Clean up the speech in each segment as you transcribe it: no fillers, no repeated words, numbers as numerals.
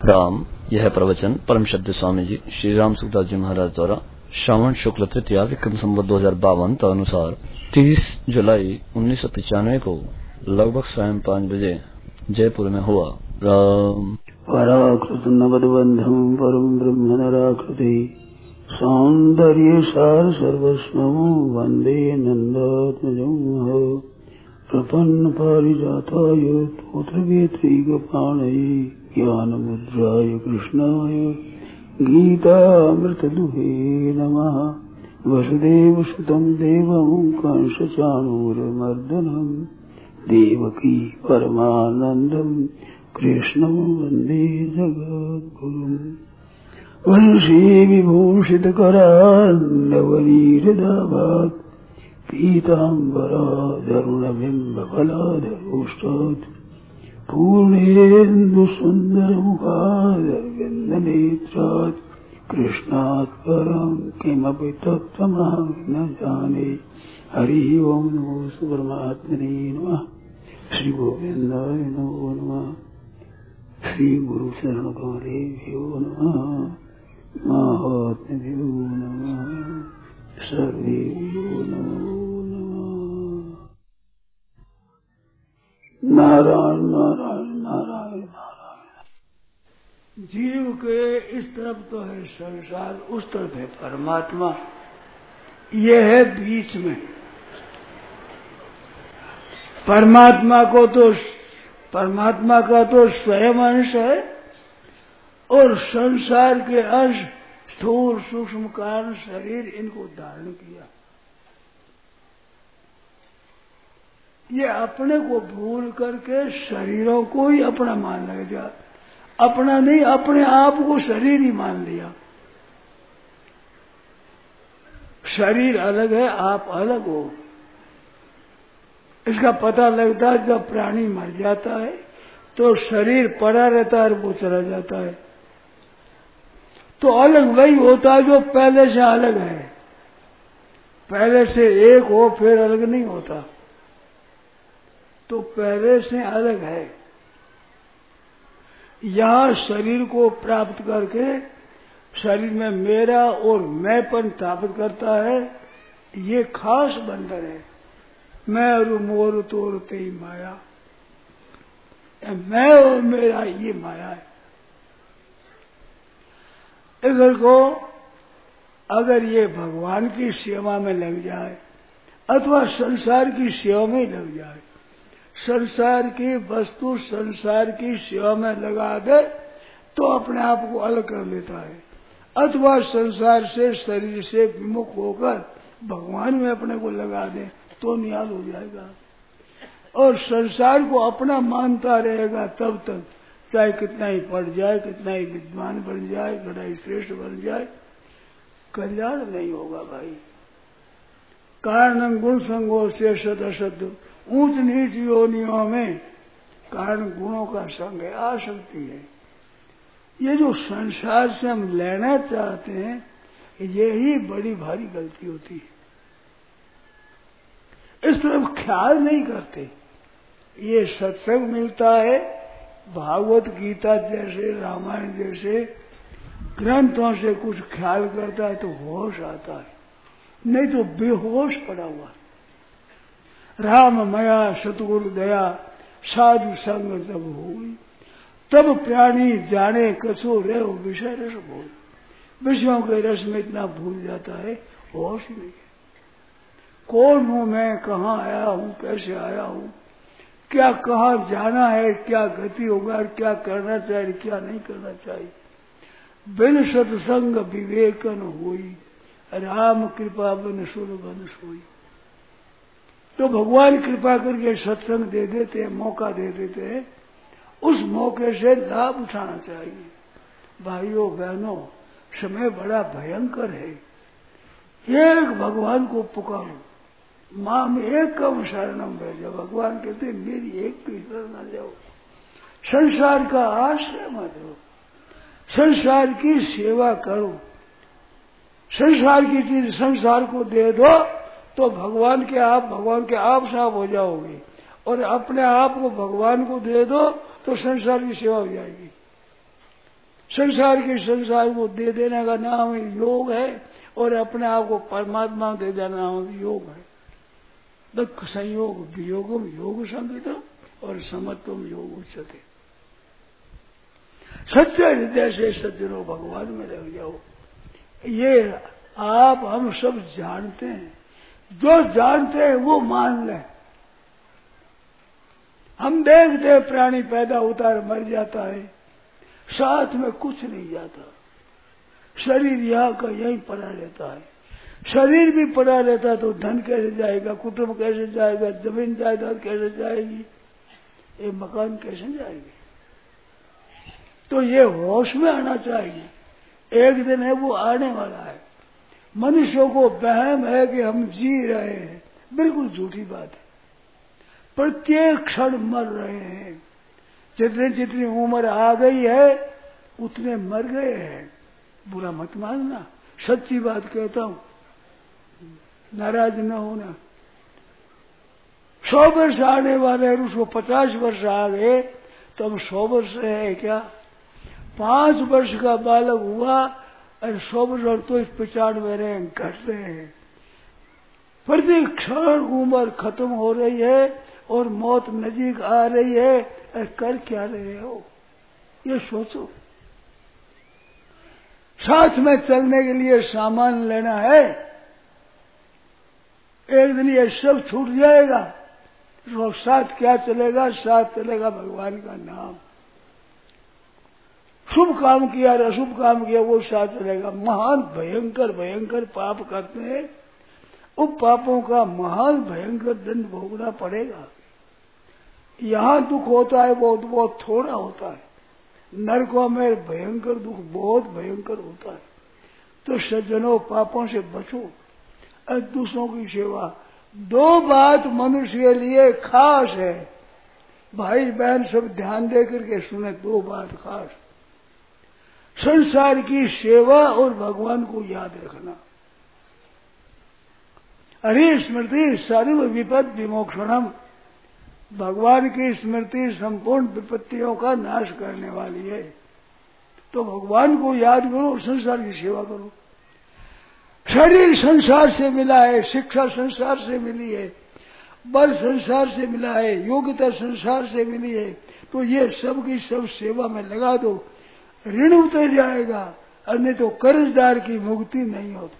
राम। यह प्रवचन परम श्रद्धेय स्वामी जी श्री राम सुखदास जी महाराज द्वारा श्रावण शुक्ल तृतीया विक्रम संवत 2052 अनुसार 30 जुलाई 1995 को लगभग सायं 5 बजे जयपुर में हुआ। राम पराकृत नवदबंधम परम ब्रह्म नराकृति सौंदर्य सार सर्वस्वं वंदे नंदात्मजं प्रपन्न पारिजाताय पुत्रवेत्रैकपाणये ज्ञानमुद्राय कृष्णाय गीतामृतदुहे नमः। वसुदेवसुतं देवं कंसचाणूरमर्दनं देवकी परमानन्दं कृष्णं वन्दे जगद्गुरुम्। वंशी विभूषितकरान्नवनीरदाभात् पीताम्बरादरुणबिम्बफलाधरोष्टात् पूर्णेन्दुसुन्दरमुखादरविन्दनेत्रात् कृष्णात् परं किमपि तत्त्वमहं न जाने। हरि ओं नमो परमात्मने नमः। श्री गोविन्दाय नमो नमः। श्री गुरु शरण गौरेभ्यो नमः। महात्म्यो नमः। सर्वेभ्यो नमो नमः। नारायण नारायण नारायण नारायण। जीव के इस तरफ तो है संसार, उस तरफ है परमात्मा। ये है बीच में। परमात्मा का तो स्वयं अंश है और संसार के अंश स्थूल सूक्ष्म कारण शरीर इनको धारण किया। ये अपने को भूल करके शरीरों को ही अपना मान लग जा। अपना नहीं, अपने आप को शरीर ही मान लिया। शरीर अलग है, आप अलग हो। इसका पता लगता है जब प्राणी मर जाता है तो शरीर पड़ा रहता है और वो चला जाता है, तो अलग वही होता है जो पहले से अलग है। पहले से एक हो फिर अलग नहीं होता, तो पहले से अलग है। यहाँ शरीर को प्राप्त करके शरीर में मेरा और मैंपन स्थापित करता है। ये खास बंधन है। मैं और मोर तोड़ते ही माया, मैं और मेरा ये माया है। इधर को अगर ये भगवान की सेवा में लग जाए अथवा संसार की सेवा में लग जाए, संसार की वस्तु संसार की सेवा में लगा दे तो अपने आप को अलग कर लेता है, अथवा संसार से शरीर से विमुख होकर भगवान में अपने को लगा दे तो निहाल हो जाएगा। और संसार को अपना मानता रहेगा तब तक, चाहे कितना ही पढ़ जाए, कितना ही विद्वान बन जाए, कितना ही श्रेष्ठ बन जाए, कल्याण नहीं होगा भाई। कारण गुण संगो से सद असद, ऊंच नीच योनियों में कारण गुणों का संग है, आसक्ति है। ये जो संसार से हम लेना चाहते हैं, यही बड़ी भारी गलती होती है। इस तरफ ख्याल नहीं करते। ये सत्संग मिलता है, भागवत गीता जैसे रामायण जैसे ग्रंथों से कुछ ख्याल करता है तो होश आता है, नहीं तो बेहोश पड़ा हुआ। राम मया सतगुरु दया साधु संग जब हुई, तब प्राणी जाने कसो रे विषय रस भूल। विषयों के रस में इतना भूल जाता है, होश ही नहीं है। कौन हूं मैं, कहाँ आया हूं, कैसे आया हूं, क्या कहाँ जाना है, क्या गति होगा, क्या करना चाहिए, क्या नहीं करना चाहिए। बिन सत्संग विवेकन हुई, राम कृपा बन सुर बन सोई। तो भगवान कृपा करके सत्संग दे देते हैं, मौका दे देते हैं, उस मौके से लाभ उठाना चाहिए। भाइयों बहनों, समय बड़ा भयंकर है। एक भगवान को पुकारो, माँ में एक कम शरणम भेजो। भगवान कहते मेरी एक की शरण न जाओ। संसार का आश्रय मत लो, संसार की सेवा करो। संसार की चीज संसार को दे दो तो भगवान के आप साफ हो जाओगे, और अपने आप को भगवान को दे दो तो संसार की सेवा हो जाएगी। संसार को दे देने का नाम योग है, और अपने आप को परमात्मा दे देना नाम योग है। दुख संयोग वियोगम योग संगतम और समत्वम योग उच्यते। सच्चे हृदय से सज्जनों भगवान में लग जाओ। ये आप हम सब जानते हैं, जो जानते हैं वो मान लें। हम देखते हैं प्राणी पैदा होता है, मर जाता है, साथ में कुछ नहीं जाता। शरीर यहाँ का यहीं पड़ा रहता है। शरीर भी पड़ा रहता तो धन कैसे जाएगा, कुटुंब कैसे जाएगा, जमीन जायदाद कैसे जाएगी, ये मकान कैसे जाएंगे। तो ये होश में आना चाहिए। एक दिन है वो आने वाला है। मनुष्यों को वहम है कि हम जी रहे हैं, बिल्कुल झूठी बात है। प्रत्येक क्षण मर रहे हैं। जितनी जितनी उम्र आ गई है उतने मर गए हैं। बुरा मत मानना, सच्ची बात कहता हूं, नाराज न होना। 100 वर्ष आने वाले हैं, उसको 50 वर्ष आ गए तो हम 100 वर्ष है क्या? 5 वर्ष का बालक हुआ और 100 वर्ष और तो इस 95 रहे, घट रहे हैं। प्रति क्षण उम्र खत्म हो रही है और मौत नजीक आ रही है, और कर क्या रहे हो ये सोचो। साथ में चलने के लिए सामान लेना है, एक दिन ये सब छूट जाएगा, तो साथ क्या चलेगा? साथ चलेगा भगवान का नाम। शुभ काम किया और अशुभ काम किया वो साथ चलेगा। महान भयंकर भयंकर पाप करते हैं, उन पापों का महान भयंकर दंड भोगना पड़ेगा। यहाँ दुख होता है बहुत बहुत थोड़ा होता है, नरकों में भयंकर दुख बहुत भयंकर होता है। तो सज्जनों पापों से बचो और दूसरों की सेवा। 2 बात मनुष्य के लिए खास है, भाई बहन सब ध्यान दे करके सुने। 2 बात खास, संसार की सेवा और भगवान को याद रखना। हरि स्मृति सर्व विपद विमोक्षणम, भगवान की स्मृति संपूर्ण विपत्तियों का नाश करने वाली है। तो भगवान को याद करो, संसार की सेवा करो। शरीर संसार से मिला है, शिक्षा संसार से मिली है, बल संसार से मिला है, योग्यता संसार से मिली है। तो ये सब की सब सेवा में लगा दो, ऋण उतर जाएगा, अन्य तो कर्जदार की मुक्ति नहीं होती।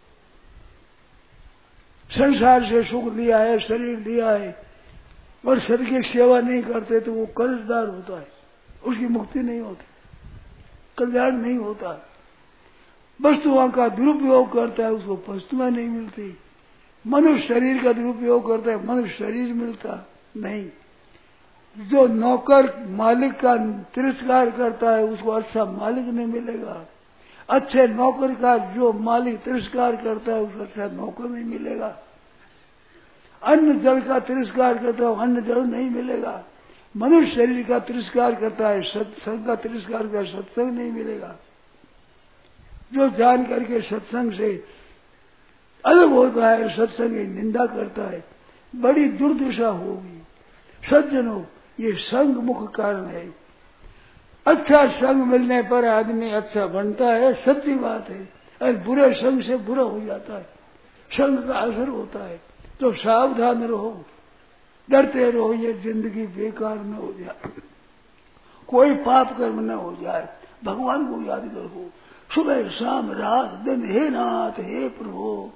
संसार से सुख लिया है, शरीर लिया है, और शरीर की सेवा नहीं करते तो वो कर्जदार होता है, उसकी मुक्ति नहीं होती, कल्याण नहीं होता। वस्तुओं का दुरुपयोग करता है, उसको वस्तुएं नहीं मिलती। मनुष्य शरीर का दुरुपयोग करता है, मनुष्य शरीर मिलता नहीं। जो नौकर मालिक का तिरस्कार करता है उसको अच्छा मालिक नहीं मिलेगा। अच्छे नौकर का जो मालिक तिरस्कार करता है उसको अच्छा नौकर नहीं मिलेगा। अन्न जल का तिरस्कार करता है, अन्न जल नहीं मिलेगा। मनुष्य शरीर का तिरस्कार करता है, सत्संग का तिरस्कार करता है, सत्संग नहीं मिलेगा। जो जान करके सत्संग से अलग होता है, सत्संग की निंदा करता है, बड़ी दुर्दशा होगी। सज्जनों ये संग मुख्य कारण है। अच्छा संग मिलने पर आदमी अच्छा बनता है, सच्ची बात है, और बुरे संग से बुरा हो जाता है, संग का असर होता है। तो सावधान रहो, डरते रहो, ये जिंदगी बेकार न हो जाए, कोई पाप कर्म न हो जाए। भगवान को याद करो सुबह शाम रात दिन। हे नाथ हे प्रभु,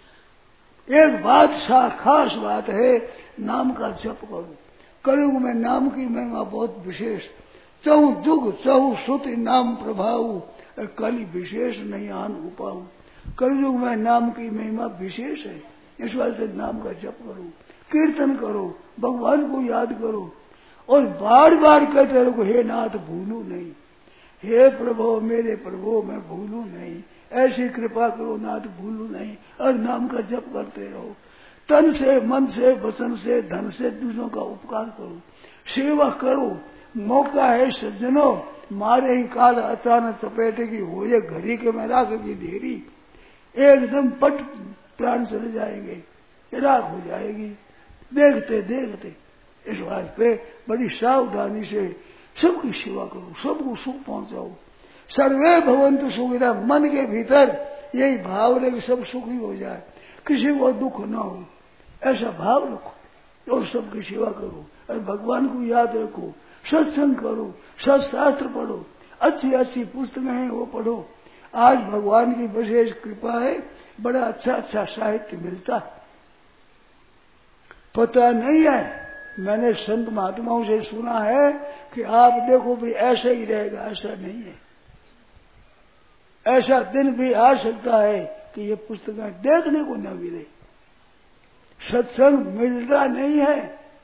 एक बात खास बात है, नाम का जप करो। कलयुग में नाम की महिमा बहुत विशेष, चहु दुख चहु श्रुति नाम प्रभाव, कली विशेष नहीं आन उपाऊ। कलयुग में नाम की महिमा विशेष है, इस वास्ते नाम का जप करो, कीर्तन करो, भगवान को याद करो, और बार बार कहते रहो हे नाथ भूलू नहीं, हे प्रभु मेरे प्रभु मैं भूलू नहीं, ऐसी कृपा करो नाथ भूलू नहीं। और नाम का जप करते रहो, तन से मन से वचन से धन से दूसरों का उपकार करो, सेवा करो। मौका है सज्जनों, मारे ही काल अचानक चपेटेगी, हो ये घड़ी के में राख की ढेरी, एकदम पट प्राण चले जाएंगे, राख हो जाएगी देखते देखते। इस वास्ते बड़ी सावधानी से सबकी सेवा करो, सबको सुख पहुंचाओ। सर्वे भवन्तु सुखिनः, मन के भीतर यही भाव रहे कि सब सुखी हो जाए, किसी को दुख न हो, ऐसा भाव रखो और सबकी सेवा करो और भगवान को याद रखो, सत्संग करो, सत्शास्त्र पढ़ो, अच्छी अच्छी पुस्तकें हैं वो पढ़ो। आज भगवान की विशेष कृपा है, बड़ा अच्छा अच्छा साहित्य मिलता है। पता नहीं है, मैंने संत महात्माओं से सुना है कि आप देखो भी ऐसा ही रहेगा, ऐसा नहीं है। ऐसा दिन भी आ सकता है कि ये पुस्तकें देखने को न मिले, सत्संग मिलता नहीं है।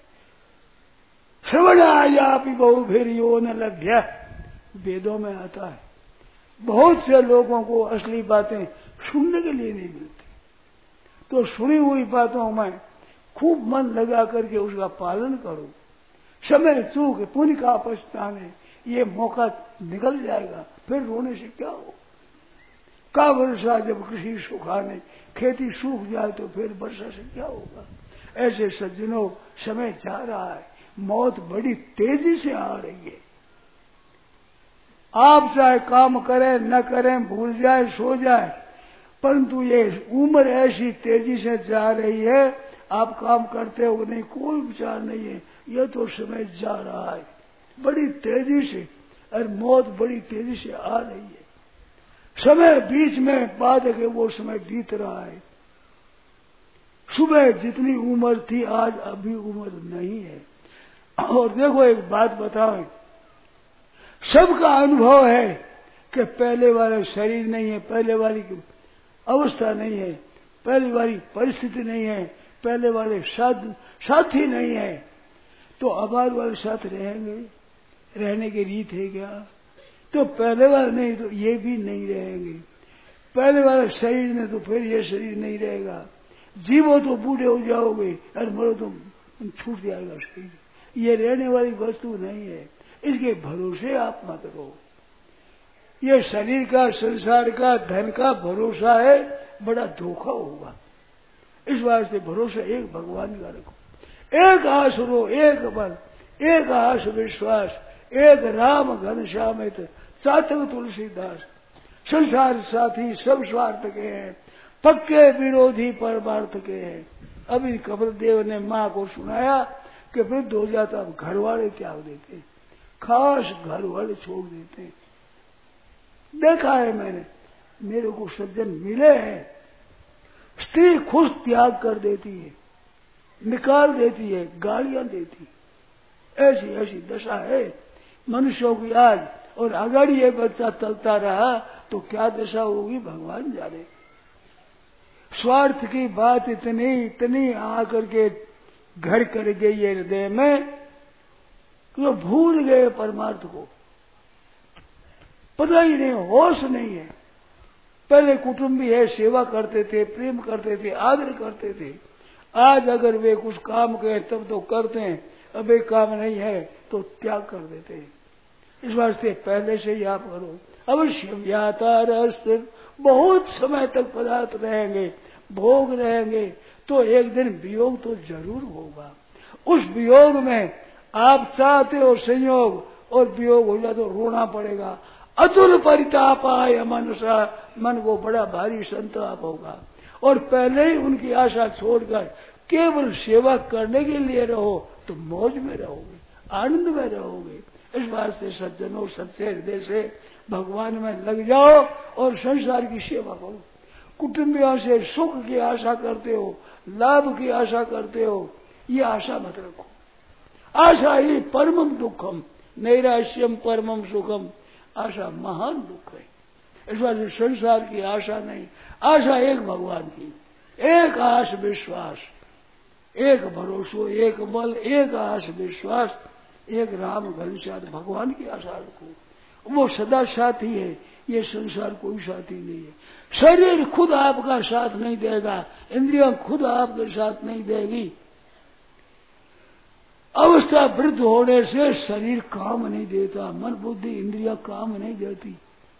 श्रवणाया बहु फिर यो न लभ्य, वेदों में आता है। बहुत से लोगों को असली बातें सुनने के लिए नहीं मिलती, तो सुनी हुई बातों में खूब मन लगा करके उसका पालन करो। समय चूक पुण्य का पछताने, ये मौका निकल जाएगा, फिर रोने से क्या हो। का वर्षा जब कृषि सुखाने, खेती सूख जाए तो फिर वर्षा से क्या होगा। ऐसे सज्जनों, समय जा रहा है, मौत बड़ी तेजी से आ रही है। आप चाहे काम करें न करें, भूल जाए सो जाए, परंतु ये उम्र ऐसी तेजी से जा रही है, आप काम करते हो नहीं, कोई विचार नहीं है, यह तो समय जा रहा है बड़ी तेजी से, और मौत बड़ी तेजी से आ रही है। समय बीच में बाद है, वो समय बीत रहा है। सुबह जितनी उम्र थी आज अभी उम्र नहीं है। और देखो एक बात बताओ, सबका अनुभव है कि पहले वाला शरीर नहीं है, पहले वाली अवस्था नहीं है, पहले वाली परिस्थिति नहीं है, पहले वाले साथी नहीं है, तो अब वाले साथ रहेंगे, रहने की रीत है क्या। तो पहले वाले नहीं तो ये भी नहीं रहेंगे, पहले वाले शरीर ने तो फिर ये शरीर नहीं रहेगा। जीवो तो बूढ़े हो जाओगे और मरो तो छूट जाएगा शरीर, ये रहने वाली वस्तु नहीं है, इसके भरोसे आप मत रहो। ये शरीर का, संसार का, धन का भरोसा है, बड़ा धोखा होगा। इस वास्ते भरोसा एक भगवान का रखो, एक आस रो, एक बल, एक आस विश्वास, एक राम घनश्यामित चातक तुलसीदास। संसार साथी सब स्वार्थ के हैं, पक्के विरोधी परमार्थ के हैं। अभी कपिलदेव ने माँ को सुनाया कि वृद्ध हो जाता, घर वाले त्याग देते, खास घर वाले छोड़ देते। देखा है मैंने, मेरे को सज्जन मिले हैं, स्त्री खुद त्याग कर देती है, निकाल देती है, गालियां देती, ऐसी ऐसी दशा है मनुष्यों की आज। और अगर ये बच्चा चलता रहा तो क्या दशा होगी भगवान जाने। स्वार्थ की बात इतनी इतनी आकर के घर कर गई है हृदय में कि वो भूल गए परमार्थ को, पता ही नहीं, होश नहीं है। पहले कुटुंबी है, सेवा करते थे, प्रेम करते थे, आदर करते थे। आज अगर वे कुछ काम करें तब तो करते हैं, अब एक काम नहीं है तो त्याग कर देते हैं। इस वास्ते पहले से ही आप करो। अवश्य यातारस्ते, बहुत समय तक पदार्थ रहेंगे, भोग रहेंगे, तो एक दिन वियोग तो जरूर होगा। उस वियोग में आप चाहते हो संयोग, और वियोग हो जाए तो रोना पड़ेगा। अतुल परिताप आय मनुष्य, मन को बड़ा भारी संताप होगा। और पहले ही उनकी आशा छोड़कर केवल सेवा करने के लिए रहो तो मौज में रहोगे, आनंद में रहोगे। इस वास्ते सज्जनों, सच्चे हृदय से भगवान में लग जाओ और संसार की सेवा करो। कुटुंबियों से सुख की आशा करते हो, लाभ की आशा करते हो, ये आशा मत रखो। आशा ही परमम दुखम, नैराश्यम परमम सुखम। आशा महान दुख है। इस वास्ते संसार की आशा नहीं, आशा एक भगवान की, एक आश विश्वास, एक भरोसो, एक बल, एक आश विश्वास, एक राम घनश्याम, भगवान की आशा रखो। वो सदा साथी है, ये संसार कोई साथी नहीं है। शरीर खुद आपका साथ नहीं देगा, इंद्रियां खुद आपके साथ नहीं देगी। अवस्था वृद्ध होने से शरीर काम नहीं देता, मन बुद्धि इंद्रियां काम नहीं देती,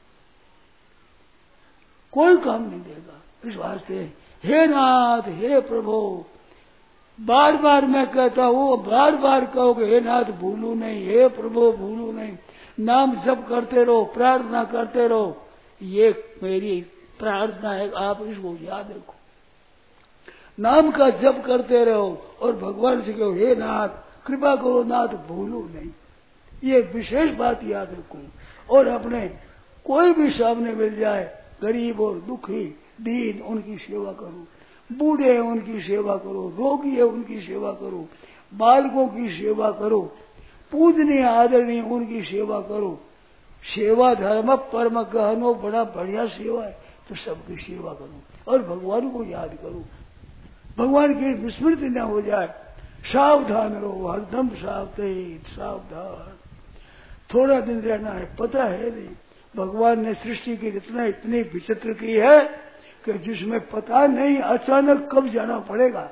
कोई काम नहीं देगा। इस वास्ते हे नाथ, हे प्रभु, बार बार मैं कहता हूँ, बार बार कहोगे हे नाथ भूलू नहीं, हे प्रभु भूलू नहीं, नाम जप करते रहो, प्रार्थना करते रहो। ये मेरी प्रार्थना है, आप इसको याद रखो। नाम का जप करते रहो और भगवान से कहो, हे नाथ कृपा करो, नाथ भूलो नहीं। ये विशेष बात याद रखो। और अपने कोई भी सामने मिल जाए, गरीब और दुखी दीन, उनकी सेवा करो। बूढ़े हैं उनकी सेवा करो, रोगी है उनकी सेवा करो, बालकों की सेवा करो, पूजनीय आदरणीय उनकी सेवा करो। सेवा धर्म परम गहनो, बड़ा बढ़िया सेवा है, तो सबकी सेवा करो और भगवान को याद करो। भगवान की विस्मृति न हो जाए। सावधान रहो, हरदम सावधान। थोड़ा दिन रहना है, पता है नहीं। भगवान ने सृष्टि की रचना इतनी विचित्र की है कि जिसमें पता नहीं अचानक कब जाना पड़ेगा।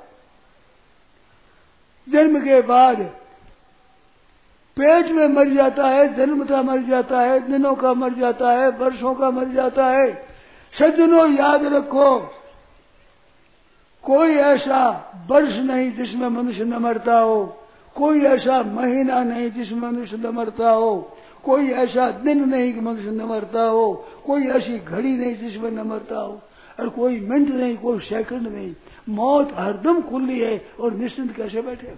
जन्म के बाद पेट में मर जाता है, जन्मता मर जाता है, दिनों का मर जाता है, वर्षों का मर जाता है। सज्जनों याद रखो, कोई ऐसा वर्ष नहीं जिसमें मनुष्य न मरता हो, कोई ऐसा महीना नहीं जिसमें मनुष्य न मरता हो, कोई ऐसा दिन नहीं कि मनुष्य न मरता हो, कोई ऐसी घड़ी नहीं जिसमें न मरता हो, और कोई मिनट नहीं, कोई सेकंड नहीं। मौत हरदम खुली है और निश्चिंत कैसे बैठे।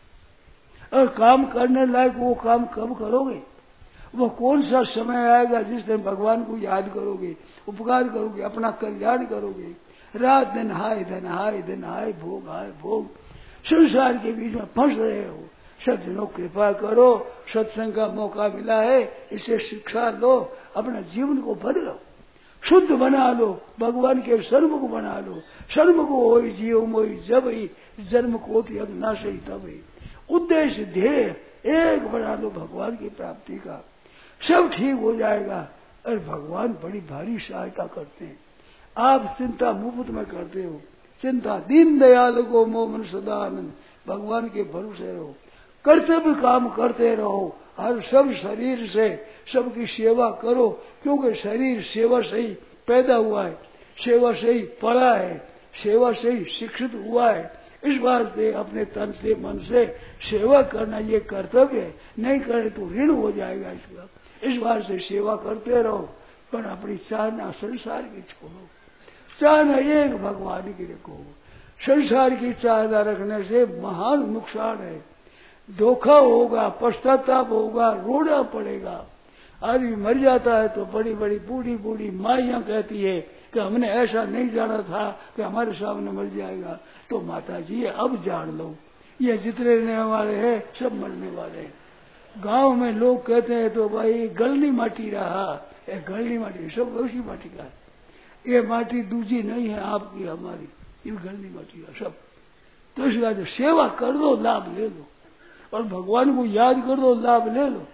और काम करने लायक वो काम कब करोगे? वो कौन सा समय आएगा जिस दिन भगवान को याद करोगे, उपकार करोगे, अपना कल्याण करोगे। रात दिन हाय धन हाय दिन हाय भोग हाय भोग, संसार के बीच में फंस रहे हो। सज्जनों कृपा करो, सत्संग का मौका मिला है, इसे शिक्षा लो, अपना जीवन को बदलो, शुद्ध बना लो, भगवान के सर्वमुख बना लो। सर्वमुख होई जीव मोई जब ही, जन्म कोटि अग्नाश ही तब ही। उद्देश्य ध्येय एक बना लो भगवान की प्राप्ति का, सब ठीक हो जाएगा। और भगवान बड़ी भारी सहायता करते हैं। आप चिंता मुफ्त में करते हो, चिंता दीन दयाल को मोमन सदानंद, भगवान के भरोसे रहो, कर्तव्य काम करते रहो। हर सब शरीर से सबकी सेवा करो, क्योंकि शरीर सेवा से ही पैदा हुआ है, सेवा से ही पला है, सेवा से ही शिक्षित हुआ है। इस बात से अपने तन से मन से सेवा करना ये कर्तव्य है, नहीं करे तो ऋण हो जाएगा इसका। इस बात से सेवा करते रहो, पर अपनी चाहना संसार की छोड़ो, चाहना एक भगवान की रखो। संसार की चाहना रखने से महान नुकसान है, धोखा होगा, पश्चाताप होगा, रोना पड़ेगा। आदमी मर जाता है तो बड़ी बड़ी बूढ़ी बूढ़ी माइयां कहती है कि हमने ऐसा नहीं जाना था कि हमारे सामने मर जाएगा। तो माता जी अब जान लो, ये जितने रहने वाले हैं सब मरने वाले हैं। गांव में लोग कहते हैं तो भाई गलनी माटी रहा, गलनी माटी सब उसी माटी का है, ये माटी दूजी नहीं है आपकी हमारी, ये गलनी माटी है सब। तो इस बात सेवा कर दो, लाभ ले लो, और भगवान को याद कर दो, लाभ ले लो।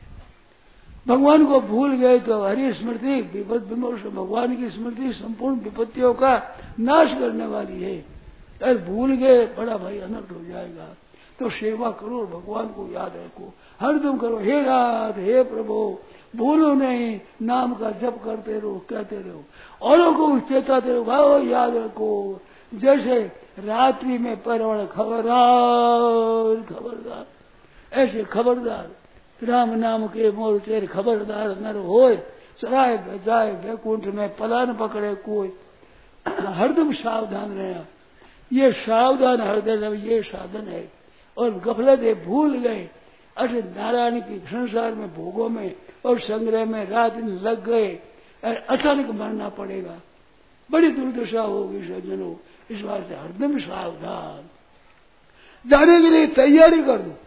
भगवान को भूल गए तो हरि स्मृति विपद विमोक्ष, भगवान की स्मृति संपूर्ण विपत्तियों का नाश करने वाली है। अगर भूल गए बड़ा भाई अनर्थ हो जाएगा। तो सेवा करो, भगवान को याद रखो, हरदम करो, हे नाथ हे प्रभु भूलो नहीं, नाम का जप करते रहो, कहते रहो, औरों को चेताते रहो, भाई याद रखो। जैसे रात्रि में परवण खबरदार खबरदार, ऐसे खबरदार राम नाम के मोर तेरे खबरदार नर होए, सराय जाए वैकुंठ में पलान पकड़े कोई। हरदम सावधान रहना, ये सावधान हृदय ये साधन है। और गफलत है, भूल गए, ऐसे नारायण की संसार में भोगों में और संग्रह में रात दिन लग गए, अचानक मरना पड़ेगा, बड़ी दुर्दशा होगी सज्जनों। इस बात से हरदम सावधान, जाने के लिए तैयारी कर दो।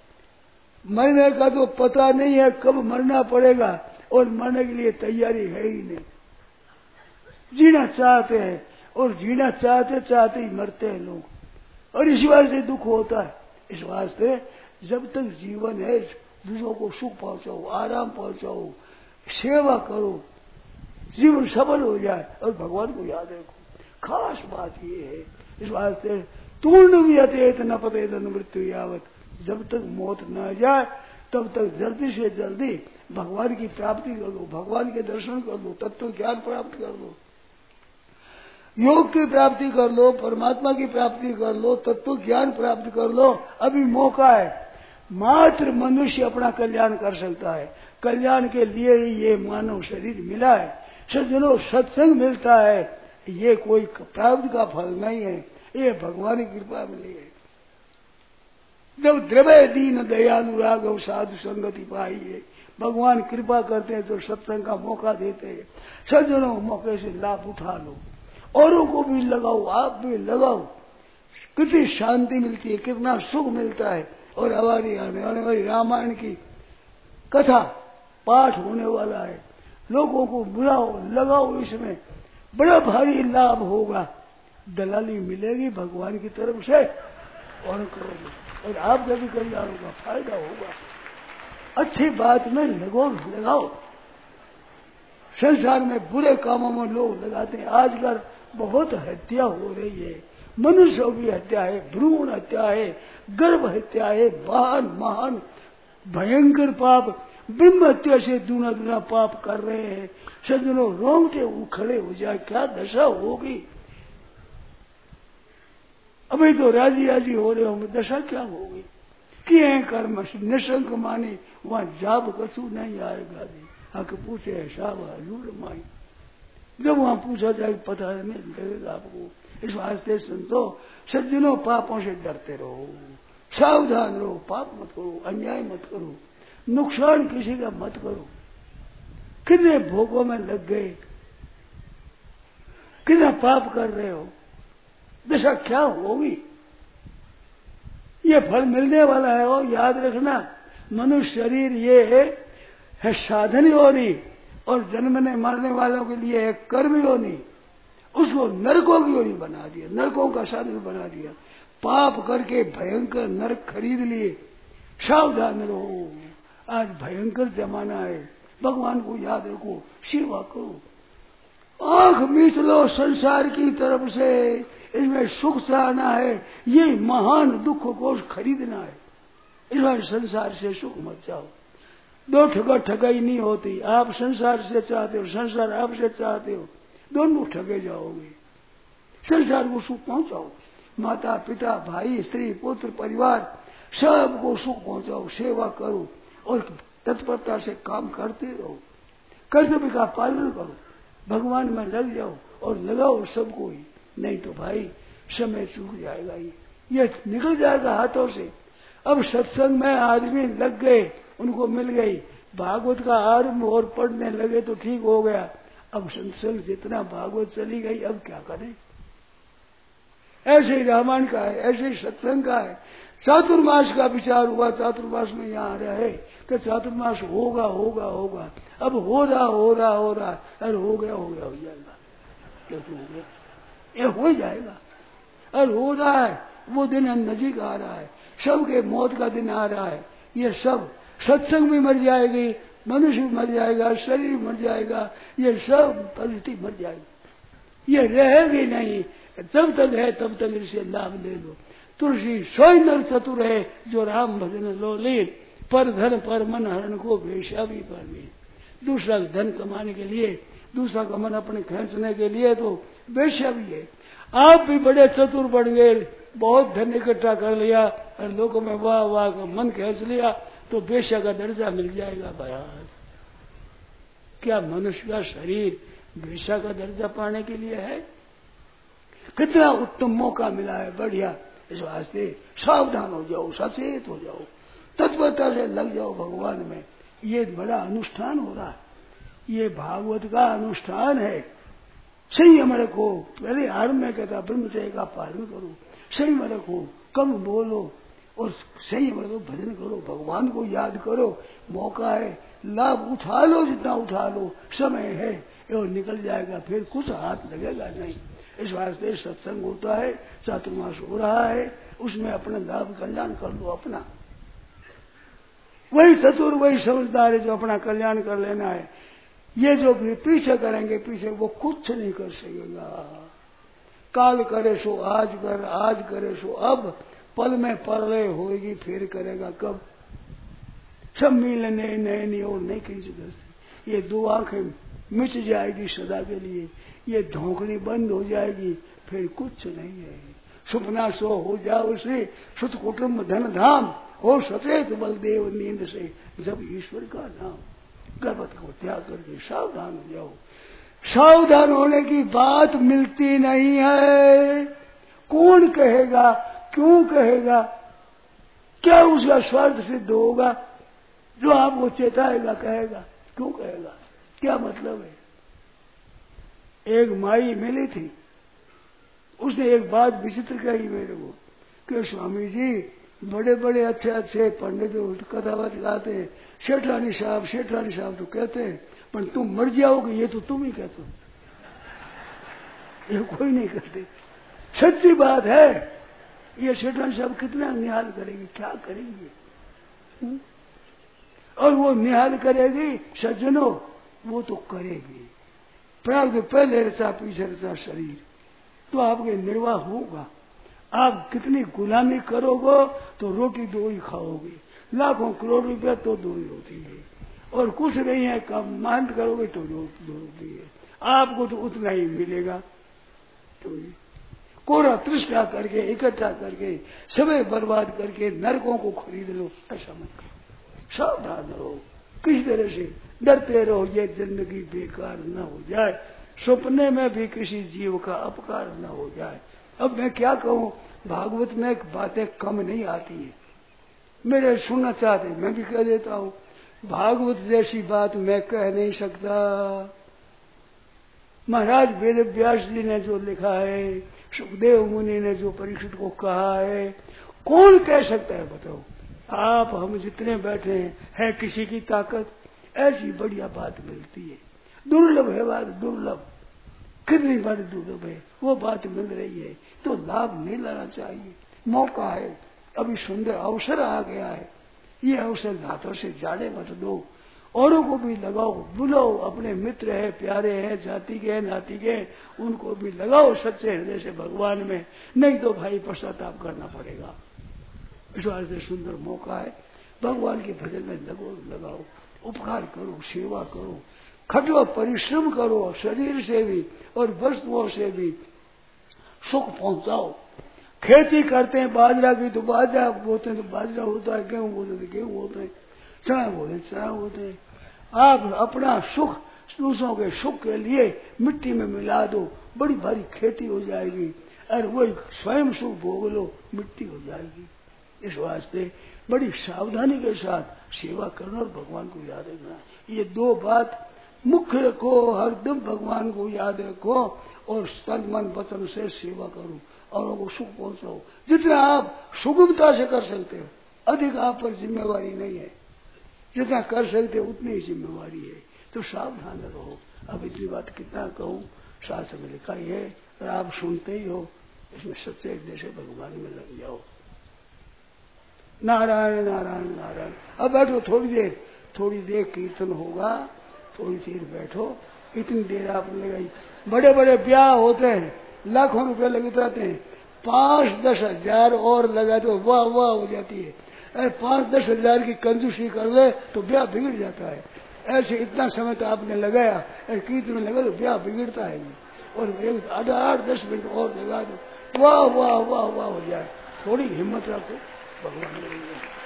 मरने का तो पता नहीं है कब मरना पड़ेगा, और मरने के लिए तैयारी है ही नहीं। जीना चाहते हैं और जीना चाहते चाहते ही मरते हैं लोग, और इस बात से दुख होता है। इस वास्ते जब तक जीवन है दूसरों को सुख पहुंचाओ, आराम पहुंचाओ, सेवा करो, जीवन सफल हो जाए, और भगवान को याद रखो। खास बात ये है, इस वास्ते तूर्ण भी अतेत न पतेत मृत्यु यावत, जब तक मौत न जाए तब तक जल्दी से जल्दी भगवान की प्राप्ति कर लो, भगवान के दर्शन कर लो, तत्व ज्ञान प्राप्त कर लो, योग की प्राप्ति कर लो, परमात्मा की प्राप्ति कर लो, तत्व ज्ञान प्राप्त कर लो। अभी मौका है, मात्र मनुष्य अपना कल्याण कर सकता है। कल्याण के लिए ही ये मानव शरीर मिला है। सज्जनों, सत्संग मिलता है, ये कोई प्रारब्ध का फल नहीं है, ये भगवान की कृपा मिली है। जब द्रव्य दीन दयालु राघव साधु संगति पाई है, भगवान कृपा करते हैं तो सत्संग का मौका देते हैं। सज्जनों, मौके से लाभ उठा लो, औरों को भी लगाओ, आप भी लगाओ। कितनी शांति मिलती है, कितना सुख मिलता है। और हमारी आने वाली रामायण की कथा पाठ होने वाला है, लोगों को बुलाओ, लगाओ, इसमें बड़ा भारी लाभ होगा। दलाली मिलेगी भगवान की तरफ से और करोगे, और आप जब भी कल्याण का फायदा होगा। अच्छी बात में लगाओ। संसार में बुरे कामों में लोग लगाते हैं। आजकल बहुत हत्या हो रही है, मनुष्यों की हत्या है, भ्रूण हत्या है, गर्भ हत्या है, महान भयंकर पाप, ब्रह्म हत्या से दूना दूना पाप कर रहे हैं। सज्जनों, रोंगटे उखड़े हो जाए, क्या दशा होगी। अभी तो राजी हो रहे हो, दशा क्या होगी। किए कर्म निशंक माने, वहां जाब कसू नहीं आएगा। हक पूछे हिसाब हजूर माई, जब वहां पूछा जाए पता नहीं लगेगा आपको। इस वास्ते संतो, सज्जनों, पापों से डरते रहो, सावधान रहो, पाप मत करो, अन्याय मत करो, नुकसान किसी का मत करो। कितने भोगों में लग गए, कितना पाप कर रहे हो, दशा क्या होगी। ये फल मिलने वाला है, और याद रखना, मनुष्य शरीर ये है साधन योनि, और जन्मने मरने वालों के लिए है कर्म योनि। उसको नरकों की योनि बना दिया, नरकों का साधन बना दिया। पाप करके भयंकर नरक खरीद लिए। सावधान रहो, आज भयंकर जमाना है। भगवान को याद रखो, सेवा करो। आंख मीच लो संसार की तरफ से, इसमें सुख चाहना है, ये महान दुख को खरीदना है। इस बार संसार से सुख मत जाओ। दो ठगाई नहीं होती। आप संसार से चाहते हो, संसार आपसे चाहते हो, दोनों ठगे जाओगे। संसार को सुख पहुंचाओ, माता पिता भाई स्त्री पुत्र परिवार सबको सुख पहुंचाओ, सेवा करो, और तत्परता से काम करते रहो, कर्तव्य का पालन करो, भगवान में लग जाओ और लगाओ सबको ही। नहीं तो भाई समय चूक जाएगा, ये निकल जाएगा हाथों से। अब सत्संग में आदमी लग गए, उनको मिल गई, भागवत का आरंभ और पढ़ने लगे तो ठीक हो गया। अब सत्संग जितना भागवत चली गई, अब क्या करें। ऐसे ही रामायण का है, ऐसे ही सत्संग का है। चातुर्मास का विचार हुआ, चातुर्मास में यहाँ रहे कि चातुर्मास होगा होगा होगा। अब हो रहा, अरे हो गया हो जाएगा, क्या हो गया, ये हो जाएगा। और हो रहा है, वो दिन नजीक आ रहा है, सबके मौत का दिन आ रहा है। ये सब सत्संग भी मर जाएगी, मनुष्य भी मर जाएगा, शरीर मर जाएगा, ये सब परिस्थिति मर जाएगी, ये रहेगी नहीं। जब तक है तब तक इसे लाभ ले लो। तुलसी सोई नर चतुर है, जो राम भजन लो लीन, पर धन पर मन हरण को भेषा भी परवीन। दूसरा धन कमाने के लिए, दूसरा का मन अपने खींचने के लिए तो वेश्या भी है। आप भी बड़े चतुर बन गए, बहुत धन इकट्ठा कर लिया और लोगों में वाह वाह का मन खींच लिया, तो वेश्या का दर्जा मिल जाएगा। बयान क्या मनुष्य का शरीर वेश्या का दर्जा पाने के लिए है? कितना उत्तम मौका मिला है, बढ़िया। इस वास्ते सावधान हो जाओ, सचेत हो जाओ, तत्परता से लग जाओ भगवान में। ये बड़ा अनुष्ठान हो रहा है, ये भागवत का अनुष्ठान है। संयम रखो, पहले आरंभ में कहता ब्रह्मचर्य का पालन करो, संयम रखो, कम बोलो और संयम रखो, भजन करो, भगवान को याद करो। मौका है, लाभ उठा लो, जितना उठा लो, समय है, और निकल जाएगा, फिर कुछ हाथ लगेगा नहीं। इस वास्ते सत्संग होता है, चातुर्मास हो रहा है, उसमें अपना लाभ कल्याण कर लो अपना। वही चतुर वही समझदार है जो अपना कल्याण कर लेना है। ये जो भी पीछे करेंगे, पीछे वो कुछ नहीं कर सकेगा। काल करे सो आज कर, आज करे सो अब, पल में परलय होगी, फिर करेगा कब। सब मिलने नए और नहीं खींच दे। ये दो आंखें मिट जाएगी सदा के लिए, ये धोखड़ी बंद हो जाएगी, फिर कुछ नहीं है। सुपना सो हो जाओ से, सुत कुटुंब धन धाम, हो सचेत बलदेव नींद से, जब ईश्वर का नाम। गर्भत को त्याग करके सावधान हो जाओ। सावधान होने की बात मिलती नहीं है। कौन कहेगा, क्यों कहेगा, क्या उसका स्वार्थ सिद्ध होगा? जो आपको चेताएगा कहेगा, क्यों कहेगा, क्या मतलब है? एक माई मिली थी, उसने एक बात विचित्र कही मेरे को कि स्वामी जी बड़े बड़े अच्छे अच्छे पंडित कथावत गाते हैं, शेठानी साहब तो कहते हैं, पर तुम मर जाओगे ये तो तुम ही कहते हो, ये कोई नहीं कहते। सच्ची बात है। ये शेठानी साहब कितना निहाल करेगी, क्या करेगी? और वो निहाल करेगी सज्जनों, वो तो करेगी। प्रारब्ध पहले रचा पीछे रचा शरीर, तो आपके निर्वाह होगा। आप कितनी गुलामी करोगे तो रोटी दो ही खाओगे, लाखों करोड़ रुपया तो दो ही होती है, और कुछ नहीं है, कम मेहनत करोगे तो दो होती है, आपको तो उतना ही मिलेगा। तो कोरा तृष्णा करके इकट्ठा करके समय बर्बाद करके नरकों को खरीद लो, ऐसा मत करो। सावधान रहो, किसी तरह से डरते रहो, ये जिंदगी बेकार न हो जाए, सपने में भी किसी जीव का अपकार न हो जाए। अब मैं क्या कहूँ, भागवत में बातें कम नहीं आती है, मेरे सुनना चाहते मैं भी कह देता हूँ। भागवत जैसी बात मैं कह नहीं सकता। महाराज वेद व्यास जी ने जो लिखा है, सुखदेव मुनि ने जो परीक्षित को कहा है, कौन कह सकता है बताओ? आप हम जितने बैठे हैं किसी की ताकत? ऐसी बढ़िया बात मिलती है, दुर्लभ है बात, दुर्लभ, कितनी बड़ी दुर्लभ है, वो बात मिल रही है तो लाभ नहीं लेना चाहिए। मौका है, अभी सुंदर अवसर आ गया है, ये अवसर हाथों से जाने मत दो, औरों को भी लगाओ, बुलाओ, अपने मित्र है, प्यारे हैं, जाति के नाती के, उनको भी लगाओ सच्चे हृदय से भगवान में, नहीं तो भाई पश्चाताप करना पड़ेगा। इस वास्ते सुंदर मौका है, भगवान के भजन में लगाओ, उपकार करो, सेवा करो, खटो, परिश्रम करो, शरीर से भी और वस्तुओं से भी सुख पहुंचाओ। खेती करते हैं बाजरा की तो बाजरा बोते हैं तो बाजरा होता है, गेहूं बोते हैं तो गेहूं होते हैं, चना बोते चना होते हैं। आप अपना सुख दूसरों के सुख के लिए मिट्टी में मिला दो, बड़ी भारी खेती हो जाएगी, और वो स्वयं सुख भोग लो, मिट्टी हो जाएगी। इस वास्ते बड़ी सावधानी के साथ सेवा करना और भगवान को याद रखना, ये दो बात मुख्य रखो, हरदम भगवान को याद रखो और तन मन वचन से सेवा करो, औरों को सुख पहुंचाओ, जितना आप सुगमता से कर सकते हो। अधिक आप पर जिम्मेवारी नहीं है, जितना कर सकते हो उतनी ही जिम्मेवारी है, तो सावधान रहो। अब इतनी बात कितना कहूँ, शास्त्र में लिखा ही है और आप सुनते ही हो, इसमें सच्चे हृदय से भगवान में लग जाओ। नारायण नारायण नारायण। अब बैठो थोड़ी देर कीर्तन होगा, थोड़ी देर बैठो, इतनी देर आप लगाई। बड़े बड़े ब्याह होते हैं, लाखों रुपए लगे रहते हैं, 5-10 हजार और लगा तो वाह वाह हो जाती है। अरे 5-10 हजार की कंजूसी कर ले तो ब्याह बिगड़ जाता है। ऐसे इतना समय तो आपने लगाया, कीर्तन में लगा तो ब्याह बिगड़ता है, और 8-10 मिनट और लगा दो, वाह वाह वाह वाह हो जाए। थोड़ी हिम्मत रखो, भगवान